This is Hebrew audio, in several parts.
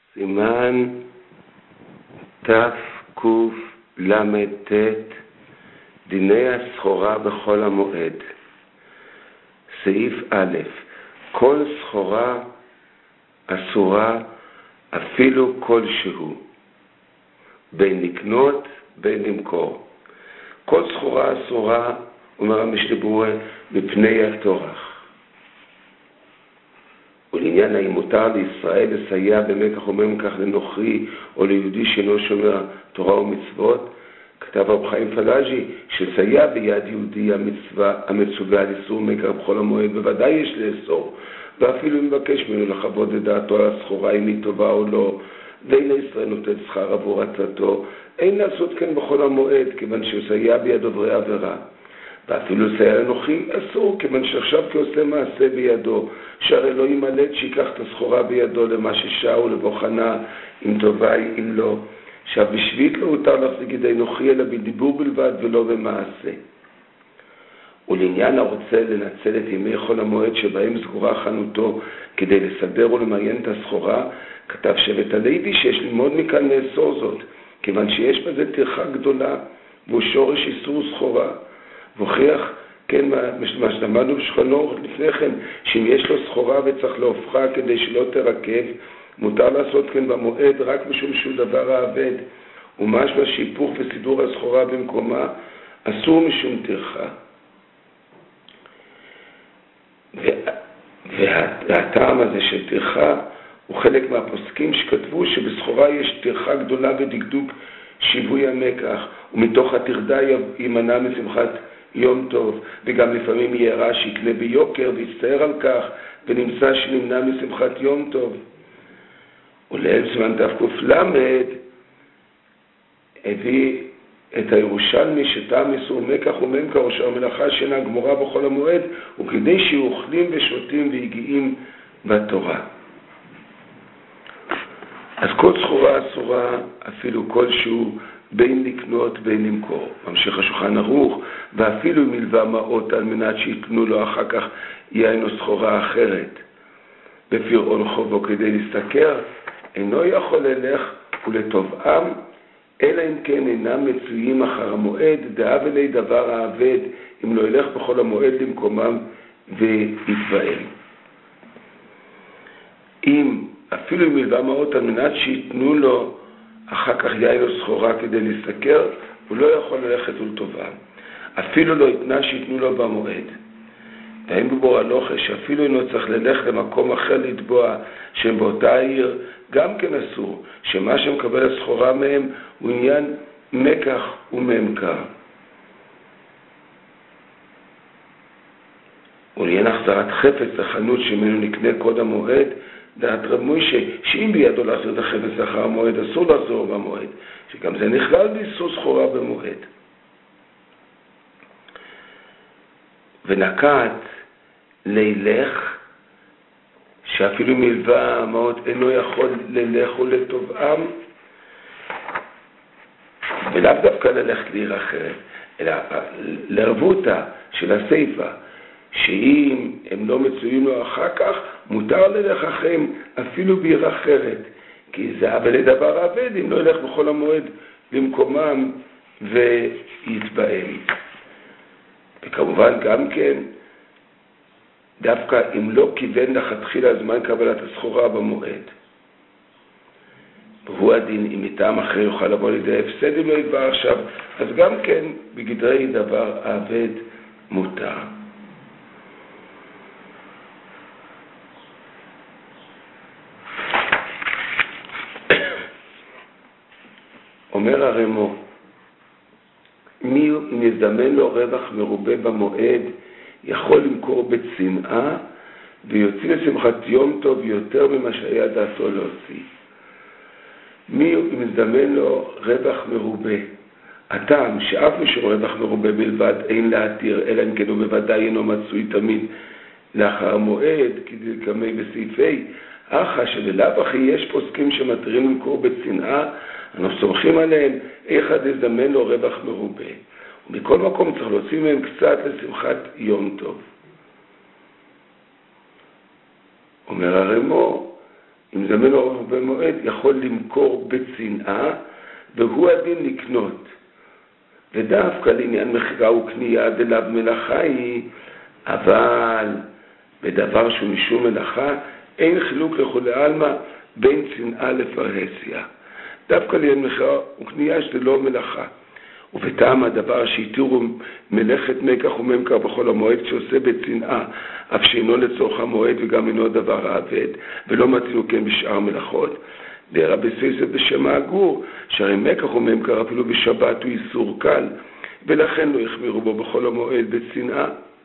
סימן תקל"ט דיני הסחורה בחול המועד. סעיף א', כל סחורה אסורה אפילו כלשהו, בין לקנות בין למכור. כל סחורה אסורה, אומר המשנה ברורה, מפני הטורח. ולעניין האם מותר לישראל לסייע במקח וממכח לנוכרי או ליהודי שאינו שומר תורה ומצוות, כתב רב חיים פלאג'י שסייע ביד יהודי המצווה על איסור מקח בחול המועד בוודאי יש לאסור, ואפילו מבקש ממנו לחוות את דעתו על הסחורה אם היא טובה או לא, ואין ישראל נותן שכר עבור עצתו, אין לעשות כן בחול המועד כיוון שהוא סייע ביד עוברי עבירה. ואפילו סייע לנוכרי אסור, כיוון שעכשיו כעושה מעשה בידו, שהרי לא ימלט שיקח את הסחורה בידו למה ששעה ולבוחנה, אם טובה היא, אם לא. עכשיו בשביעית לא הותר להחזיק ידי נוכרי אלא בדיבור בלבד ולא במעשה. ולעניין הרוצה לנצל את ימי חול המועד שבהם סגורה חנותו כדי לסדר ולמיין את הסחורה, כתב שבט הלוי שיש ללמוד מכאן לאסור זאת, כיוון שיש בזה טרחה גדולה והוא שורש איסור סחורה. והוכיח, כן, מה שלמדנו בשכנו לפני כן, שאם יש לו סחורה וצריך להופכה כדי שלא תרכב, מותר לעשות כן במועד רק משום שהוא דבר העבד, ומשמע שיפוך וסידור הסחורה במקומה אסור משום טרחה. והטעם הזה של טרחה הוא חלק מהפוסקים שכתבו שבסחורה יש טרחה גדולה ודקדוק שיווי המקח, ומתוך הטרדה יימנע משמחת יום טוב, וגם לפעמים יהיה רע שיקנה ביוקר ויצטער על כך, ונמצא שנמנע משמחת יום טוב. ולאל סימן תקל"ט הביא את הירושלמי שטעם איסור מקח וממכר או שהמלאכה שאינה גמורה בחול המועד, וכדי שיהיו אוכלים ושותים והגיעים בתורה. אז כל סחורה אסורה אפילו כלשהו, בין לקנות בין למכור. ממשיך השולחן ערוך, ואפילו אם מלווה מעות על מנת שיתנו לו אחר כך יין או סחורה אחרת בפירעון חובו כדי להשתכר, אינו יכול ללך ולתובעם, אלא אם כן אינם מצויים אחר המועד, דאב אלי דבר העבד, אם לא ילך בכל המועד למקומם ויתבעם. אם אפילו אם מלווה מעות על מנת שיתנו לו אחר כך יין או סחורה כדי להשתכר, הוא לא יכול ללכת ולתובעם. אפילו לא יתנה שיתנו לו במועד. ואין בבור הלוכה שאפילו אינו צריך ללך למקום אחר לתבוע שהם באותה העיר, גם כן אסור, שמה שמקבל הסחורה מהם הוא עניין מקח וממכר. ולעניין החזרת חפץ לחנות שממנו נקנה קוד המועד, דעת רב מוישה, שאם בידו להחזיר את החפץ לאחר המועד, אסור לחזור במועד, שגם זה נכלל באיסור סחורה במועד. ונקט לילך, שאפילו מלווה מעות אינו יכול ללך ולתובעם, ולאו דווקא ללכת לעיר אחרת, אלא לערבותה של הסייפה, שאם הם לא מצויים לו אחר כך, מותר ללך אחריהם אפילו בעיר אחרת, כי זה אבל לדבר עבד אם לא ילך בכל המועד למקומם ויתבעם. וכמובן גם כן, דווקא אם לא כיוון לכתחילה זמן קבלת הסחורה במועד. והוא הדין, אם מטעם אחר יוכל לבוא לידי הפסד אם לא יתבע עכשיו, אז גם כן בגדרי דבר עבד מותר. אומר הרמו, מי אם יזדמן לו רווח מרובה במועד, יכול למכור בצנעה, ויוציא לשמחת יום טוב יותר ממה שהיה דעתו להוציא. מי אם יזדמן לו רווח מרובה, הטעם שאף משום רווח מרובה בלבד אין להתיר, אלא אם כן הוא בוודאי אינו מצוי תמיד לאחר המועד, כדי לקמי בסעיפי, אחא שללאו הכי יש פוסקים שמתירים למכור בצנעה, אנחנו סומכים עליהם, אחד יזדמן לו רווח מרובה. ומכל מקום צריך להוציא מהם קצת לשמחת יום טוב. אומר הרמו, אם זמן אורך במועד, יכול למכור בצנעה, והוא הדין לקנות. ודווקא לעניין מחירה וקנייה דלאו מלאכה היא, אבל בדבר שהוא משום מלאכה, אין חילוק לכולי עלמא בין צנעה לפרהסיה. דווקא לעניין מחירה וקנייה שזה לא מלאכה. ובטעם הדבר שהתירו מלאכת מקח וממכר בכל המועד שעושה בצנעה, אף שאינו לצורך המועד וגם אינו דבר העבד, ולא מתינו כן בשאר מלאכות, לרבי סייסא בשם הגור, שהרי מקח וממכר אפילו בשבת הוא איסור קל, ולכן לא החמירו בו בכל המועד בצנעה.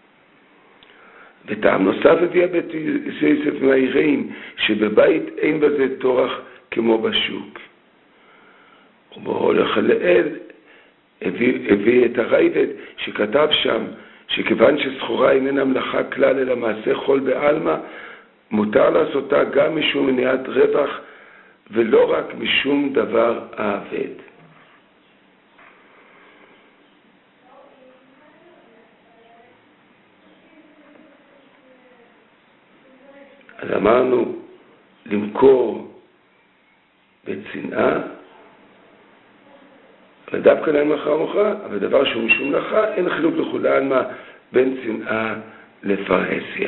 וטעם נוסף הביא רבי סייסא מהעיראים, שבבית אין בזה טורח כמו בשוק. ובהולך לאל, הביא את הרייבד שכתב שם שכיוון שסחורה איננה מלאכה כלל אלא מעשה חול בעלמא, מותר לעשותה גם משום מניעת רווח ולא רק משום דבר העבד. אז אמרנו למכור בצנעה, ודווקא להם מלאכה ומכירה, אבל דבר שהוא משום מלאכה, אין חילוק לכולי עלמא בין צנעה לפרהסיה.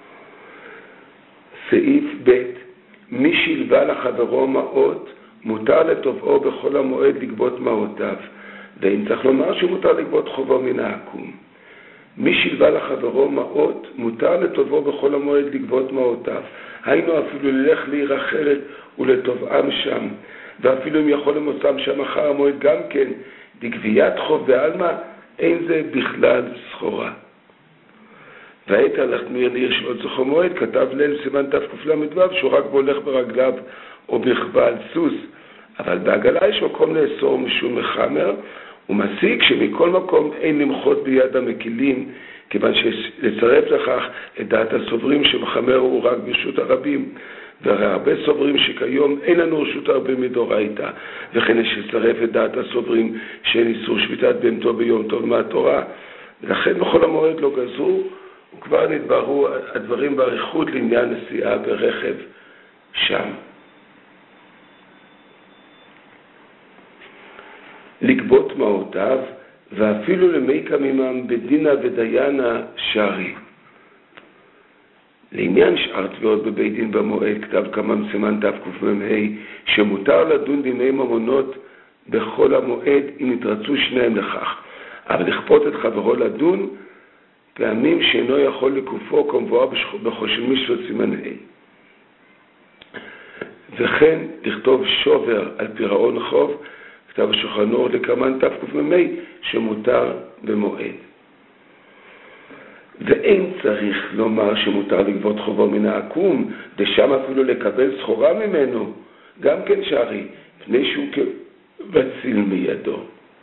סעיף ב' מי שילבה לחברו מעות, מותר לתובעו בכל המועד לגבות מעותיו, ואם צריך לומר שמותר לגבות חובו מן העקום. מי שילבה לחברו מעות, מותר לתובעו בכל המועד לגבות מעותיו. היינו אפילו ללך לעיר אחרת ולתובעם שם, ואפילו אם יכול למוצאם שם אחר המועד גם כן, בגביית חוב בעלמא, אין זה בכלל סחורה. ועת הלכת לעיר של עוד זכור מועד, כתב ליל סימן תקל"ו, שהוא רק בולך ברגליו או בכבה על סוס, אבל בעגלה יש מקום לאסור משום מחמר, ומסיק שמכל מקום אין למחות ביד המקילים, כיוון שלצרף לכך את דעת הסוברים שמחמר הוא רק ברשות הרבים, והרי הרבה סוברים שכיום אין לנו רשות הרבים מדאורייתא, וכן יש לצרף את דעת הסוברים שאין איסור שביתת בהמתו ביום טוב מהתורה, ולכן בכל המועד לא גזרו, וכבר נתבררו הדברים באריכות לעניין נסיעה ברכב שם. לגבות מעותיו, ואפילו למי קמימם בדינה ודיינה שערי. לעניין שאר תביעות בבית דין במועד, כתב כמם סימן תקמ"ה, שמותר לדון דיני ממונות בכל המועד אם יתרצו שניהם לכך, אבל לכפות את חברו לדון פעמים שאינו יכול לקופו כמבואר בחושן משפט סימן ה'. וכן לכתוב שובר על פירעון חוב, כתב השולחן אור לקמן תקמ"ה, שמותר במועד. ואין צריך לומר שמותר לגבות חובו מן העקום, ושם אפילו לקבל סחורה ממנו, גם כן שערי, פני שהוא כבציל מידו.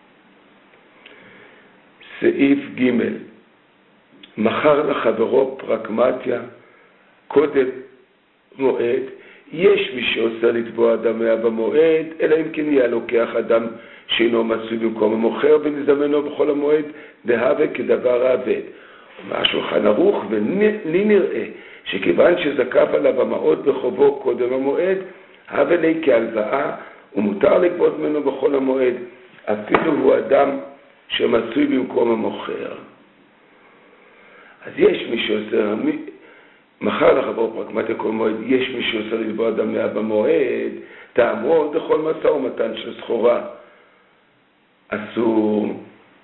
סעיף ג' מחר לחברו פרקמטיה, קודם מועד, יש מי שעושה לתבוע אדם היה במועד, אלא אם כן יהיה לוקח אדם שאינו מצוי במקום המוכר, ונזמנו בכל המועד, דהווה כדבר העבד. מהשולחן ערוך, ולי נראה שכיוון שזקף עליו המעות בחובו קודם המועד, הווה לי כהלוואה, ומותר לגבות ממנו בכל המועד, אפילו הוא אדם שמצוי במקום המוכר. אז יש מי שעושה, מחר לחברו פרקמטיה כל מועד, יש מי שעושה לתבוע אדם היה במועד, תאמרו בכל משא ומתן של סחורה, אסור.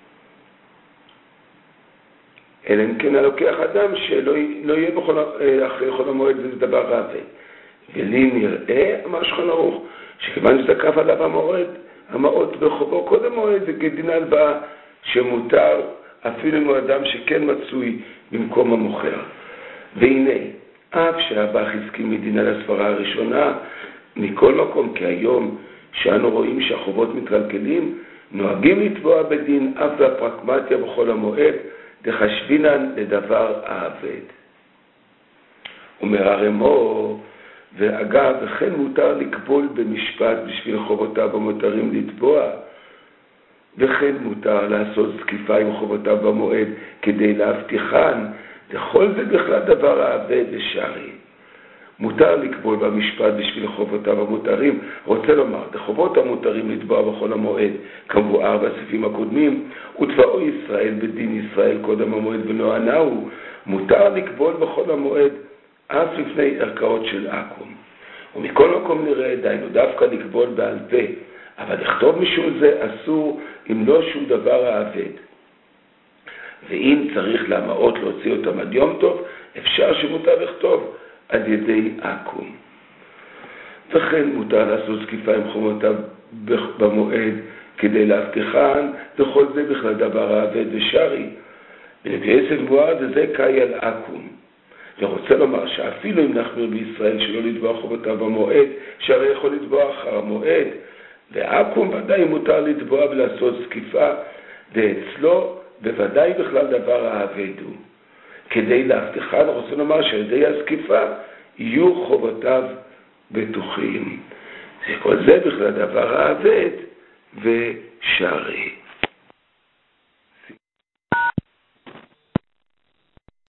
אלא אם כן הלוקח אדם שלא יהיה אחרי כל המועד, זה דבר רע. ולי נראה, אמר שולחן ערוך, שכיוון שזקף עליו המעות בחובו קודם מועד, זה כדין הלוואה שמותר אפילו אם הוא אדם שכן מצוי במקום המוכר. והנה, אף שהבח הסכים מדינה לסברה הראשונה, מכל מקום, כי היום שאנו רואים שהחובות מתקלקלים, נוהגים לתבוע בדין אף והפרקמטיה בכל המועד, דחשבינן לדבר העבד. אומר הרמו, ואגב, וכן מותר לקבול במשפט בשביל חובותיו המותרים לתבוע, וכן מותר לעשות זקיפה עם חובותיו במועד כדי להבטיחן, לכל זה בכלל דבר העבד ושערי. מותר לקבול במשפט בשביל חובותיו המותרים. רוצה לומר, לחובות המותרים לתבוע בכל המועד, כמבואר בסעיפים הקודמים, ותבעו ישראל בדין ישראל קודם המועד ונוענהו, מותר לקבול בכל המועד, אף לפני ערכאות של עכו"ם. ומכל מקום נראה, דיינו דווקא לקבול בעל פה, אבל לכתוב משום זה אסור אם לא שום דבר האבד. ואם צריך להמעות להוציא אותם עד יום טוב, אפשר שמותר לכתוב על ידי עכו"ם. וכן מותר לעשות זקיפה עם חומותיו במועד כדי להבטיחן, וכל זה בכלל דבר האבד ושרי. ולגייסת מבואר זה קאי על עכו"ם. ורוצה לומר שאפילו אם נחמיר בישראל שלא לתבוע חובותיו במועד, שהרי יכול לתבוע אחר המועד, ועכו"ם ודאי מותר לתבוע ולעשות זקיפה, ואצלו בוודאי בכלל דבר האבד הוא. כדי להבטיחן, רוצה לומר שעל ידי הזקיפה יהיו חובותיו בטוחים. כל זה בכלל דבר האבד ושרי.